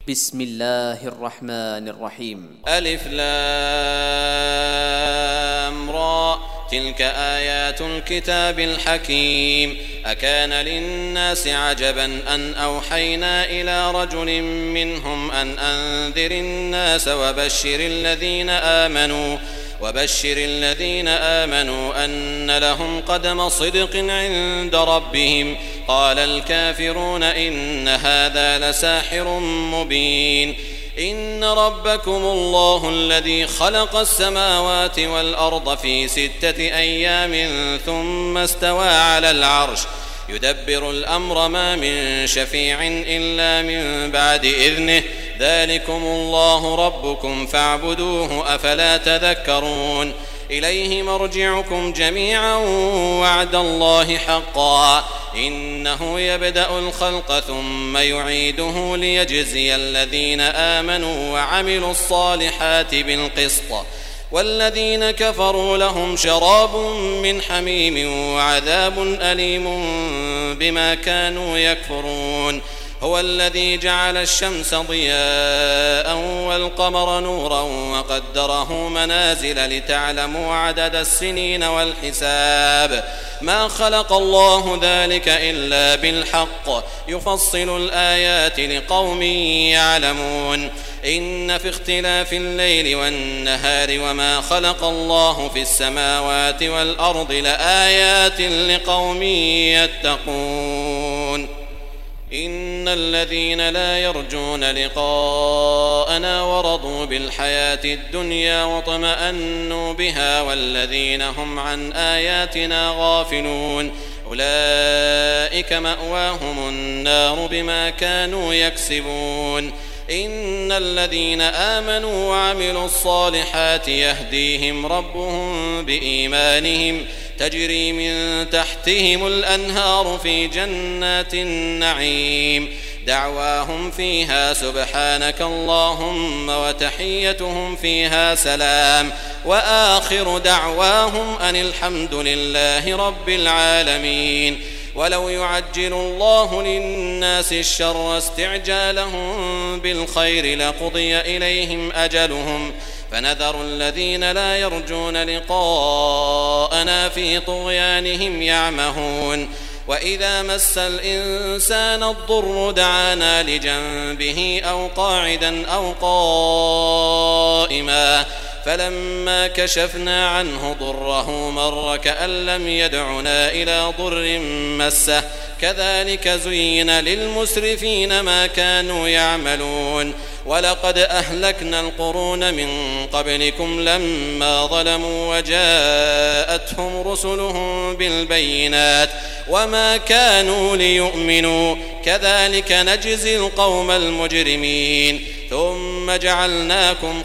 بسم الله الرحمن الرحيم. ألف لام را تلك آيات الكتاب الحكيم. أكان للناس عجبا أن أوحينا إلى رجل منهم أن أنذر الناس وبشر الذين آمنوا أن لهم قدم صدق عند ربهم. قال الكافرون إن هذا لساحر مبين. إن ربكم الله الذي خلق السماوات والأرض في 6 أيام ثم استوى على العرش يدبر الأمر ما من شفيع إلا من بعد إذنه. ذلكم الله ربكم فاعبدوه أفلا تذكرون. إليه مرجعكم جميعا وعد الله حقا إنه يبدأ الخلق ثم يعيده ليجزي الذين آمنوا وعملوا الصالحات بالقسط والذين كفروا لهم شراب من حميم وعذاب أليم بما كانوا يكفرون. هو الذي جعل الشمس ضياء والقمر نورا وقدره منازل لتعلموا عدد السنين والحساب. ما خلق الله ذلك إلا بالحق يفصل الآيات لقوم يعلمون. إن في اختلاف الليل والنهار وما خلق الله في السماوات والأرض لآيات لقوم يتقون. إن الذين لا يرجون لقاءنا ورضوا بالحياة الدنيا واطمأنوا بها والذين هم عن آياتنا غافلون أولئك مأواهم النار بما كانوا يكسبون. إن الذين آمنوا وعملوا الصالحات يهديهم ربهم بإيمانهم تجري من تحتهم الأنهار في جنات النعيم. دعواهم فيها سبحانك اللهم وتحيتهم فيها سلام وآخر دعواهم أن الحمد لله رب العالمين. ولو يعجل الله للناس الشر استعجالهم بالخير لقضي إليهم أجلهم فنذر الذين لا يرجون لقاءنا في طغيانهم يعمهون. وإذا مس الإنسان الضر دعانا لجنبه أو قاعدا أو قائما فلما كشفنا عنه ضره مر كأن لم يدعنا إلى ضر مسه كذلك زين للمسرفين ما كانوا يعملون. ولقد أهلكنا القرون من قبلكم لما ظلموا وجاءتهم رسلهم بالبينات وما كانوا ليؤمنوا كذلك نجزي القوم المجرمين. ثم جعلناكم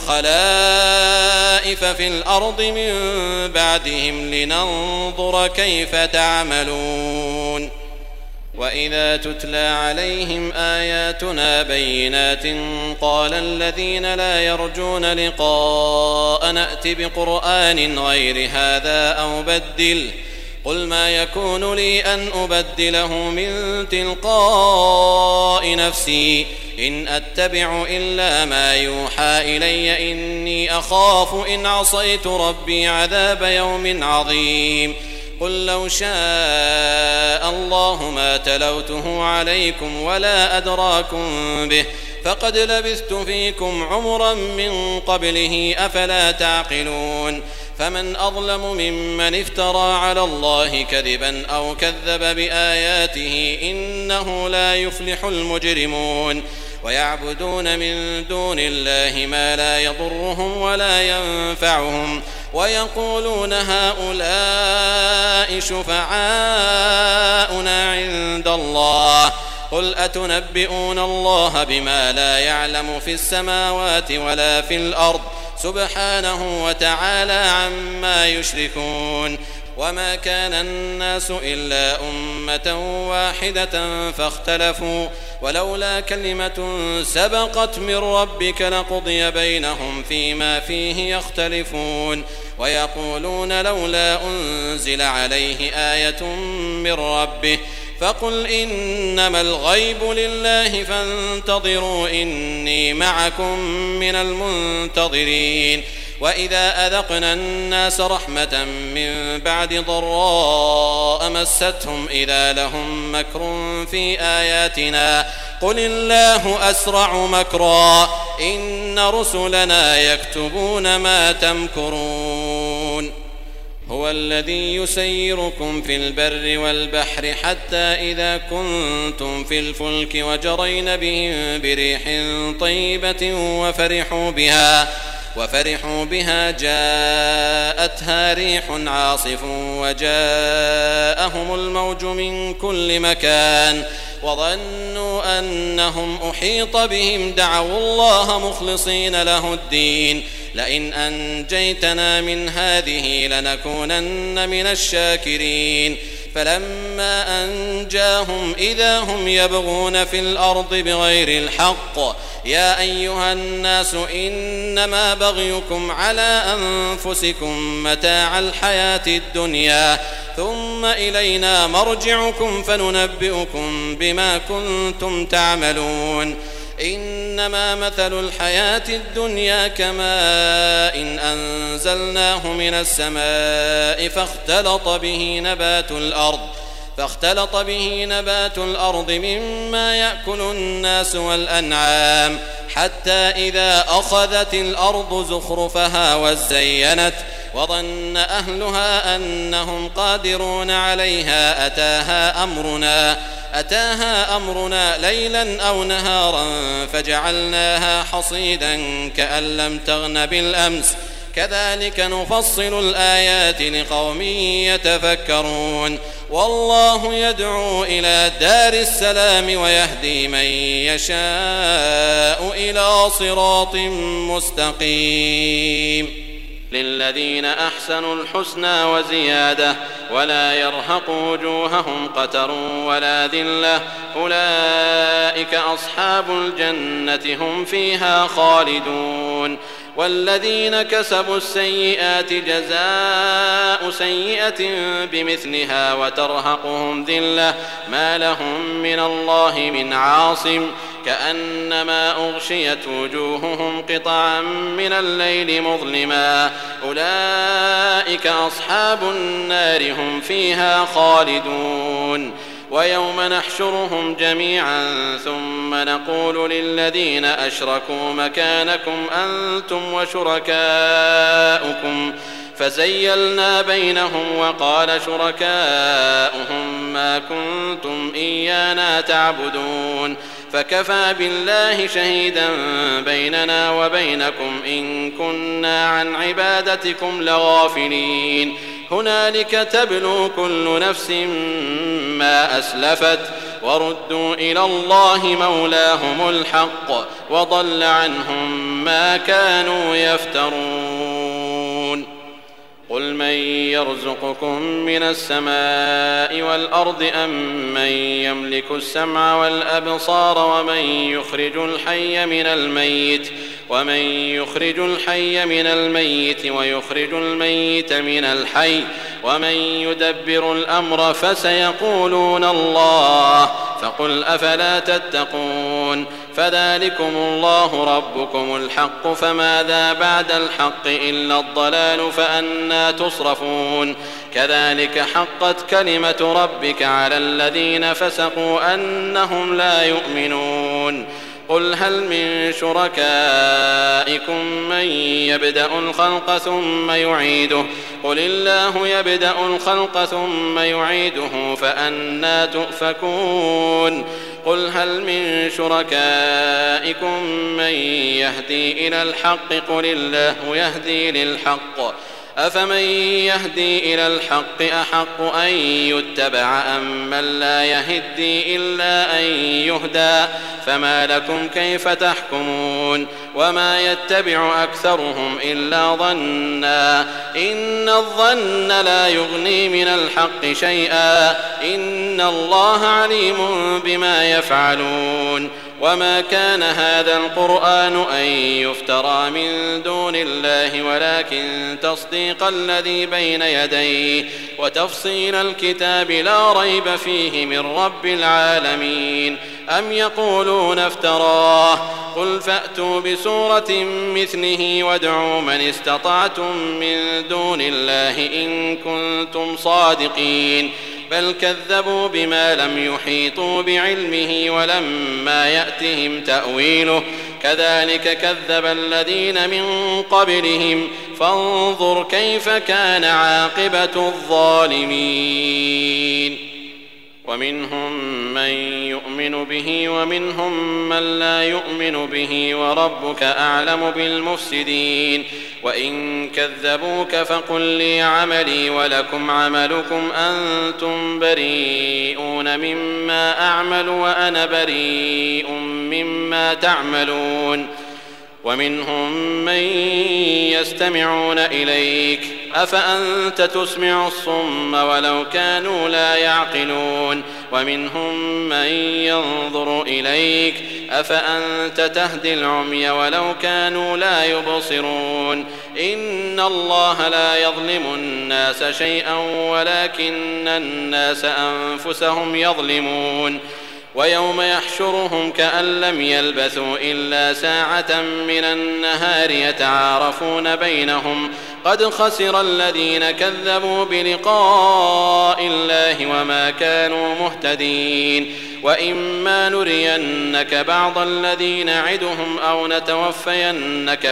خلائف في الأرض من بعدهم لننظر كيف تعملون. وإذا تتلى عليهم آياتنا بينات قال الذين لا يرجون لقاء نأت بقرآن غير هذا أو بدل قل ما يكون لي أن أبدله من تلقاء نفسي إن أتبع إلا ما يوحى إلي إني أخاف إن عصيت ربي عذاب يوم عظيم. قل لو شاء الله ما تلوته عليكم ولا أدراكم به فقد لبثت فيكم عمرا من قبله أفلا تعقلون. فمن أظلم ممن افترى على الله كذبا أو كذب بآياته إنه لا يفلح المجرمون. ويعبدون من دون الله ما لا يضرهم ولا ينفعهم ويقولون هؤلاء شفعاؤنا عند الله قل أتنبئون الله بما لا يعلم في السماوات ولا في الأرض سبحانه وتعالى عما يشركون. وما كان الناس إلا أمة واحدة فاختلفوا ولولا كلمة سبقت من ربك لقضي بينهم فيما فيه يختلفون. ويقولون لولا أنزل عليه آية من ربه فقل إنما الغيب لله فانتظروا إني معكم من المنتظرين. وإذا أذقنا الناس رحمة من بعد ضراء مستهم إذا لهم مكر في آياتنا قل الله أسرع مكرا إن رسلنا يكتبون ما تمكرون. هو الذي يسيركم في البر والبحر حتى إذا كنتم في الفلك وجرين بهم بريح طيبة وفرحوا بها جاءتها ريح عاصف وجاءهم الموج من كل مكان وظنوا أنهم أحيط بهم دعوا الله مخلصين له الدين لئن أنجيتنا من هذه لنكونن من الشاكرين. فلما أنجاهم إذا هم يبغون في الأرض بغير الحق يا أيها الناس إنما بغيكم على أنفسكم متاع الحياة الدنيا ثم إلينا مرجعكم فننبئكم بما كنتم تعملون. إنما مثل الحياة الدنيا كماء إن أنزلناه من السماء فاختلط به نبات الأرض مما يأكل الناس والأنعام حتى إذا أخذت الأرض زخرفها وزينت وظن أهلها أنهم قادرون عليها أتاها أمرنا ليلا أو نهارا فجعلناها حصيدا كأن لم تغن بالأمس كذلك نفصل الآيات لقوم يتفكرون. والله يدعو إلى دار السلام ويهدي من يشاء إلى صراط مستقيم. للذين أحسنوا الحسنى وزيادة ولا يرهق وجوههم قتر ولا ذلة أولئك أصحاب الجنة هم فيها خالدون. والذين كسبوا السيئات جزاء سيئة بمثلها وترهقهم ذلة ما لهم من الله من عاصم كأنما أغشيت وجوههم قطعا من الليل مظلما أولئك أصحاب النار هم فيها خالدون. ويوم نحشرهم جميعا ثم نقول للذين أشركوا مكانكم أنتم وشركاؤكم فزيلنا بينهم وقال شركاؤهم ما كنتم إيانا تعبدون فكفى بالله شهيدا بيننا وبينكم إن كنا عن عبادتكم لغافلين. هنالك تبلو كل نفس ما أسلفت وردوا إلى الله مولاهم الحق وضل عنهم ما كانوا يفترون. قل من يرزقكم من السماء والأرض أم من يملك السمع والأبصار ومن يخرج الحي من الميت ويخرج الميت من الحي ومن يدبر الأمر فسيقولون الله فقل أفلا تتقون. فذلكم الله ربكم الحق فماذا بعد الحق إلا الضلال فأنى تصرفون. كذلك حقت كلمة ربك على الذين فسقوا أنهم لا يؤمنون. قل هل من شركائكم من يبدأ الخلق ثم يعيده قل الله يبدأ الخلق ثم يعيده فأنى تؤفكون. قل هل من شركائكم من يهدي إلى الحق قل الله يهدي للحق أفمن يهدي إلى الحق أحق أن يتبع أم من لا يهدي إلا أن يهدى فما لكم كيف تحكمون. وما يتبع أكثرهم إلا ظنا إن الظن لا يغني من الحق شيئا إن الله عليم بما يفعلون. وما كان هذا القرآن أن يفترى من دون الله ولكن تصديق الذي بين يديه وتفصيل الكتاب لا ريب فيه من رب العالمين. أم يقولون افتراه قل فأتوا بسورة مثله وادعوا من استطعتم من دون الله إن كنتم صادقين بل كذبوا بما لم يحيطوا بعلمه ولما يأتهم تأويله كذلك كذب الذين من قبلهم فانظر كيف كان عاقبة الظالمين. ومنهم من يؤمن به ومنهم من لا يؤمن به وربك أعلم بالمفسدين. وإن كذبوك فقل لي عملي ولكم عملكم أنتم بريئون مما أعمل وأنا بريء مما تعملون. ومنهم من يستمعون إليك أفأنت تسمع الصم ولو كانوا لا يعقلون. ومنهم من ينظر إليك أفأنت تهدي العمي ولو كانوا لا يبصرون. إن الله لا يظلم الناس شيئا ولكن الناس أنفسهم يظلمون. ويوم يحشرهم كأن لم يلبثوا إلا ساعة من النهار يتعارفون بينهم قد خسر الذين كذبوا بلقاء الله وما كانوا مهتدين. وإما نرينك بعض الذي نعدهم أو نتوفينك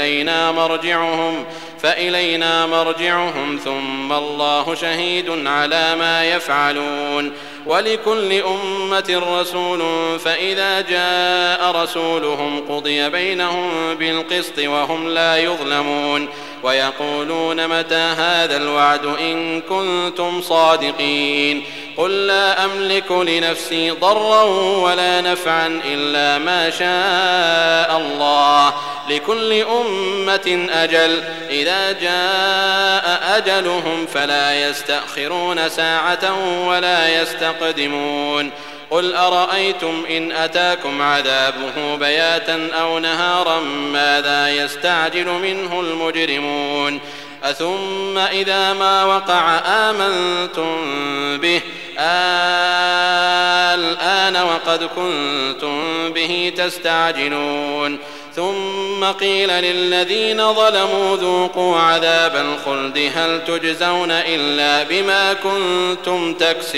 فإلينا مرجعهم ثم الله شهيد على ما يفعلون. ولكل أمة رسول فإذا جاء رسولهم قضي بينهم بالقسط وهم لا يظلمون. ويقولون متى هذا الوعد إن كنتم صادقين. قل لا أملك لنفسي ضرا ولا نفعا إلا ما شاء الله لكل أمة أجل إذا جاء أجلهم فلا يستأخرون ساعة ولا يستقدمون. قل أرأيتم إن أتاكم عذابه بياتا أو نهارا ماذا يستعجل منه المجرمون. أثم إذا ما وقع آمنتم به الآن وقد كنتم به تستعجلون. ثم قيل للذين ظلموا ذوقوا عذاب الخلد هل تجزون إلا بما كنتم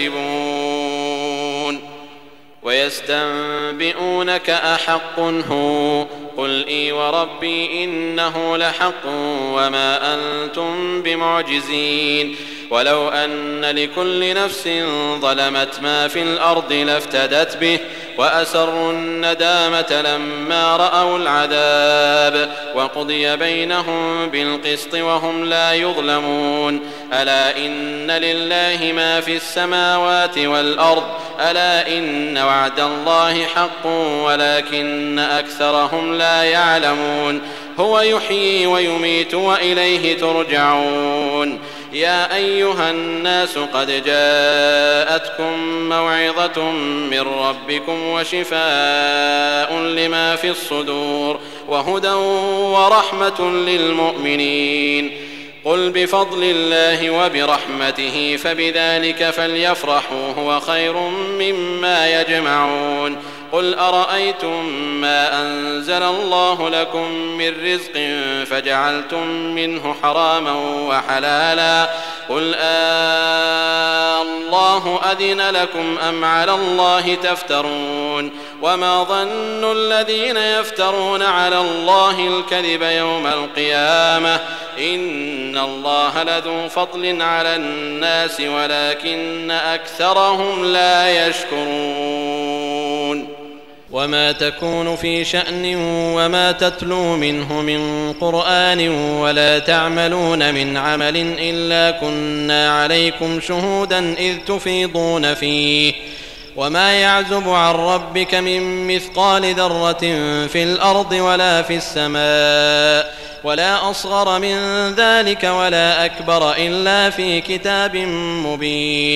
تكسبون. ويستنبئونك أحق هو قل إي وربي إنه لحق وما أنتم بمعجزين. ولو أن لكل نفس ظلمت ما في الأرض لافتدت به وأسروا الندامة لما رأوا العذاب وقضي بينهم بالقسط وهم لا يظلمون. ألا إن لله ما في السماوات والأرض ألا إن وعد الله حق ولكن أكثرهم لا يعلمون. هو يحيي ويميت وإليه ترجعون. يا أيها الناس قد جاءتكم موعظة من ربكم وشفاء لما في الصدور وهدى ورحمة للمؤمنين. قل بفضل الله وبرحمته فبذلك فليفرحوا هو خير مما يجمعون. قل أرأيتم ما أنزل الله لكم من رزق فجعلتم منه حراما وحلالا قل الله أذن لكم أم على الله تفترون. وما ظن الذين يفترون على الله الكذب يوم القيامة إن الله لذو فضل على الناس ولكن أكثرهم لا يشكرون. وما تكون في شأن وما تتلو منه من قرآن ولا تعملون من عمل إلا كنا عليكم شهودا إذ تفيضون فيه وما يعزب عن ربك من مثقال ذرة في الأرض ولا في السماء ولا أصغر من ذلك ولا أكبر إلا في كتاب مبين.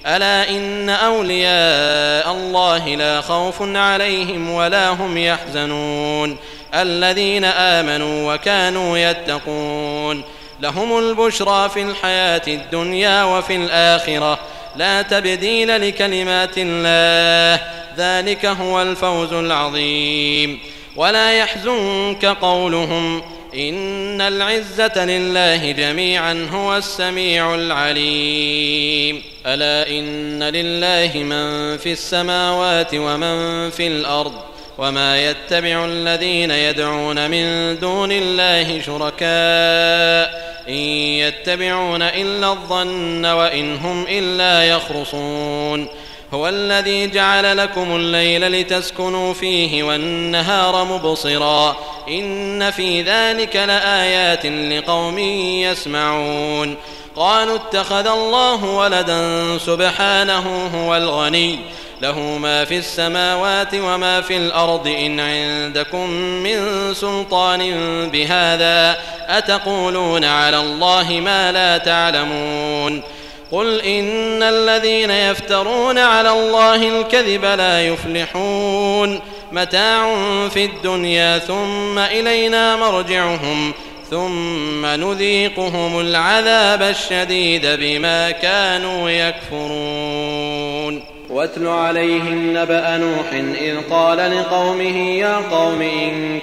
ألا إن أولياء الله لا خوف عليهم ولا هم يحزنون الذين آمنوا وكانوا يتقون لهم البشرى في الحياة الدنيا وفي الآخرة لا تبديل لكلمات الله ذلك هو الفوز العظيم ولا يحزنك قولهم إن العزة لله جميعا هو السميع العليم ألا إن لله من في السماوات ومن في الأرض وما يتبع الذين يدعون من دون الله شركاء إن يتبعون إلا الظن وإن هم إلا يخرصون هو الذي جعل لكم الليل لتسكنوا فيه والنهار مبصرا إن في ذلك لآيات لقوم يسمعون قالوا اتخذ الله ولدا سبحانه هو الغني له ما في السماوات وما في الأرض إن عندكم من سلطان بهذا أتقولون على الله ما لا تعلمون قل إن الذين يفترون على الله الكذب لا يفلحون متاع في الدنيا ثم إلينا مرجعهم ثم نذيقهم العذاب الشديد بما كانوا يكفرون واتل عليهم نبأ نوح إذ قال لقومه يا قوم إن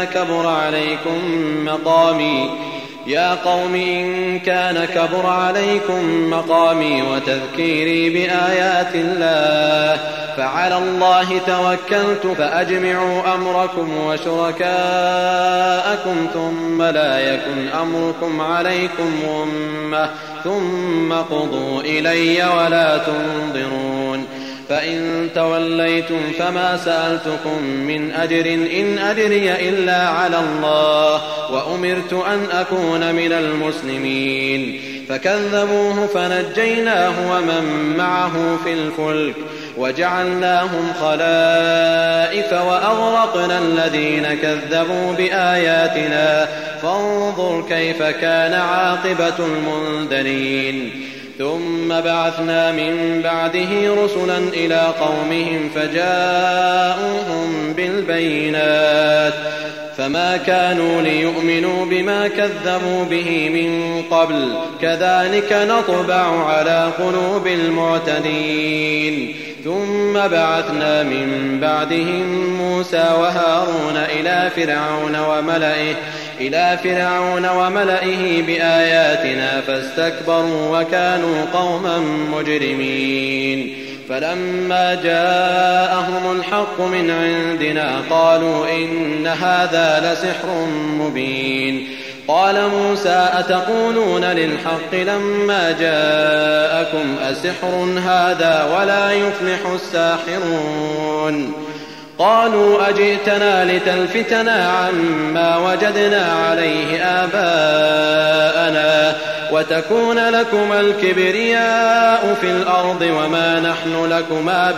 كان كبر عليكم مقامي وتذكيري بآيات الله فعلى الله توكلت فأجمعوا أمركم وشركاءكم ثم لا يكن أمركم عليكم غمة ثم قضوا إلي ولا تنظرون فإن توليتم فما سألتكم من أجر إن أجري إلا على الله وأمرت أن أكون من المسلمين فكذبوه فنجيناه ومن معه في الفلك وجعلناهم خلائف وأغرقنا الذين كذبوا بآياتنا فانظر كيف كان عاقبة المنذرين ثم بعثنا من بعده رسلا إلى قومهم فجاءوهم بالبينات فما كانوا ليؤمنوا بما كذبوا به من قبل كذلك نطبع على قلوب المعتدين ثم بعثنا من بعدهم موسى وهارون إلى فرعون وملئه بآياتنا فاستكبروا وكانوا قوما مجرمين فلما جاءهم الحق من عندنا قالوا إن هذا لسحر مبين قال موسى أتقولون للحق لما جاءكم أسحر هذا ولا يفلح الساحرون قالوا أجئتنا لتلفتنا عما وجدنا عليه آباءنا وتكون لكما الكبرياء في الأرض وما نحن لكما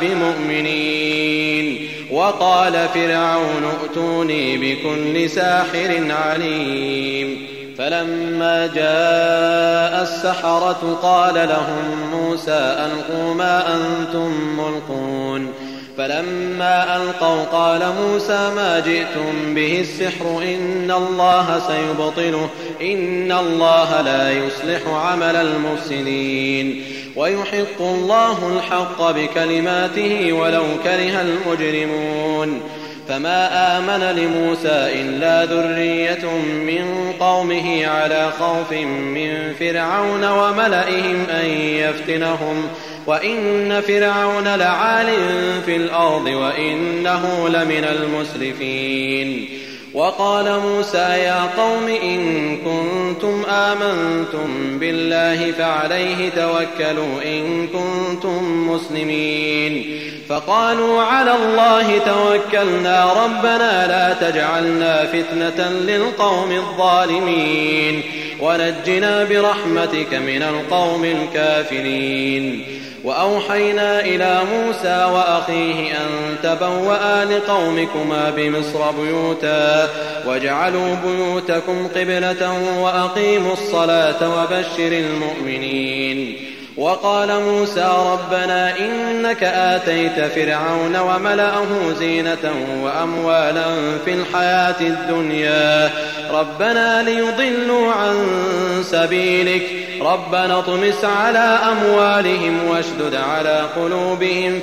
بمؤمنين وقال فرعون ائتوني بكل ساحر عليم فلما جاء السحرة قال لهم موسى ألقوا ما أنتم ملقون فلما ألقوا قال موسى ما جئتم به السحر إن الله سيبطله إن الله لا يصلح عمل المفسدين ويحق الله الحق بكلماته ولو كره المجرمون فما آمن لموسى إلا ذرية من قومه على خوف من فرعون وملئهم أن يفتنهم وإن فرعون لعال في الأرض وإنه لمن المسرفين وقال موسى يا قوم إن كنتم آمنتم بالله فعليه توكلوا إن كنتم مسلمين فقالوا على الله توكلنا ربنا لا تجعلنا فتنة للقوم الظالمين ونجنا برحمتك من القوم الكافرين وأوحينا إلى موسى وأخيه أن تبوأ لقومكما بمصر بيوتا واجعلوا بيوتكم قبلة وأقيموا الصلاة وبشر المؤمنين وقال موسى ربنا إنك آتيت فرعون وملأه زينة وأموالا في الحياة الدنيا ربنا ليضلوا عن سبيلك ربنا اطمس على أموالهم واشدد على قلوبهم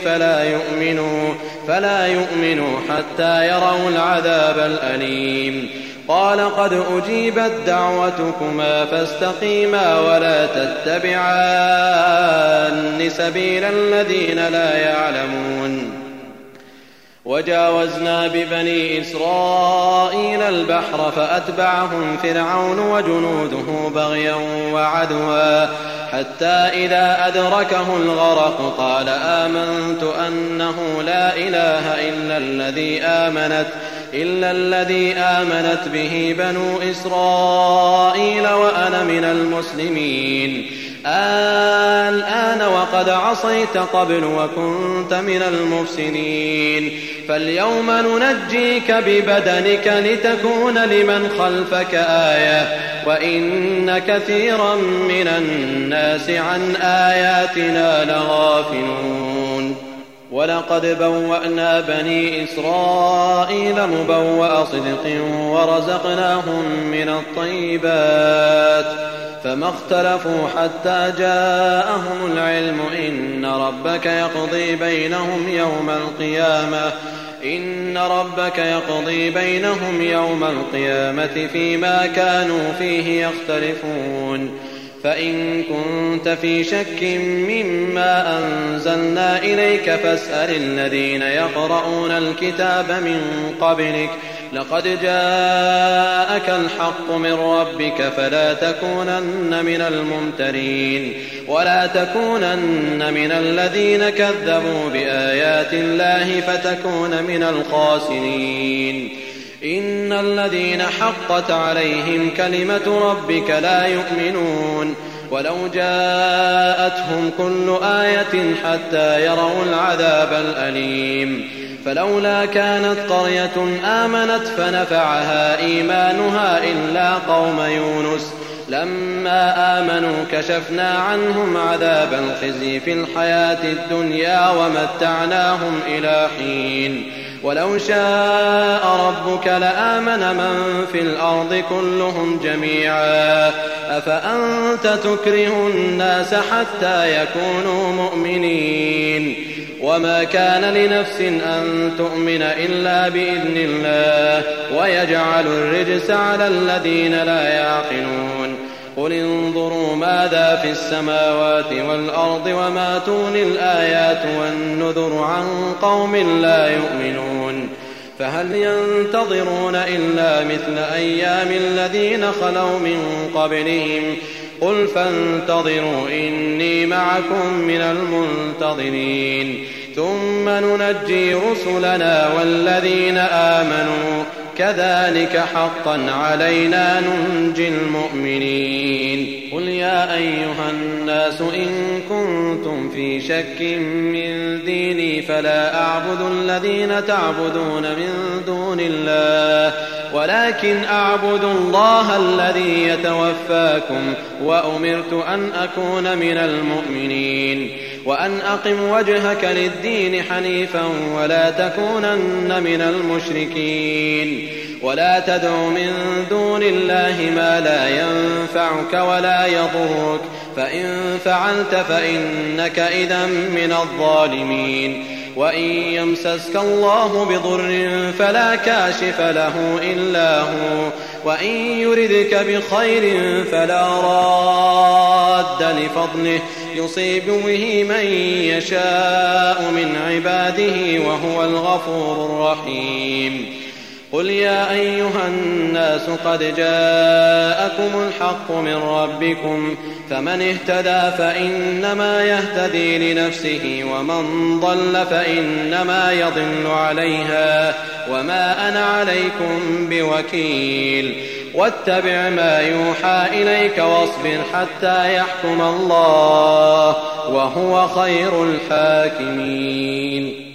فلا يؤمنوا حتى يروا العذاب الأليم قال قد أجيبت دعوتكما فاستقيما ولا تتبعان سبيل الذين لا يعلمون وجاوزنا ببني إسرائيل البحر فأتبعهم فرعون وجنوده بغيا وعدوا حتى إذا أدركه الغرق قال آمنت أنه لا إله إلا الذي آمنت به بنو إسرائيل وأنا من المسلمين الآن وقد عصيت قبل وكنت من المفسدين فاليوم ننجيك ببدنك لتكون لمن خلفك آية وإن كثيرا من الناس عن آياتنا لغافلون ولقد بوأنا بني إسرائيل مبوأ صدق ورزقناهم من الطيبات فما اختلفوا حتى جاءهم العلم إن ربك يقضي بينهم يوم القيامة فيما كانوا فيه يختلفون فإن كنت في شك مما أنزلنا إليك فاسأل الذين يقرؤون الكتاب من قبلك لقد جاءك الحق من ربك فلا تكونن من الممترين ولا تكونن من الذين كذبوا بآيات الله فتكون من الخاسرين إن الذين حقت عليهم كلمة ربك لا يؤمنون ولو جاءتهم كل آية حتى يروا العذاب الأليم فلولا كانت قرية آمنت فنفعها إيمانها إلا قوم يونس لما آمنوا كشفنا عنهم عذاب الخزي في الحياة الدنيا ومتعناهم إلى حين ولو شاء ربك لآمن من في الأرض كلهم جميعا أفأنت تكره الناس حتى يكونوا مؤمنين وما كان لنفس أن تؤمن إلا بإذن الله ويجعل الرجس على الذين لا يعقلون قل انظروا ماذا في السماوات والأرض وما تغني الآيات والنذر عن قوم لا يؤمنون فهل ينتظرون إلا مثل أيام الذين خلوا من قبلهم قل فانتظروا إني معكم من المنتظرين ثم ننجي رسلنا والذين آمنوا كذلك حقا علينا ننجي المؤمنين قل يا أيها الناس إن كنتم في شك من ديني فلا أعبد الذين تعبدون من دون الله ولكن أعبد الله الذي يتوفاكم وأمرت أن أكون من المؤمنين وأن أقم وجهك للدين حنيفا ولا تكونن من المشركين ولا تدع من دون الله ما لا ينفعك ولا يضرك فإن فعلت فإنك إذا من الظالمين وإن يمسسك الله بضر فلا كاشف له إلا هو وإن يردك بخير فلا راد لفضله يصيب به من يشاء من عباده وهو الغفور الرحيم قل يا أيها الناس قد جاءكم الحق من ربكم فمن اهتدى فإنما يهتدي لنفسه ومن ضل فإنما يضل عليها وما أنا عليكم بوكيل واتبع ما يوحى إليك واصبر حتى يحكم الله وهو خير الحاكمين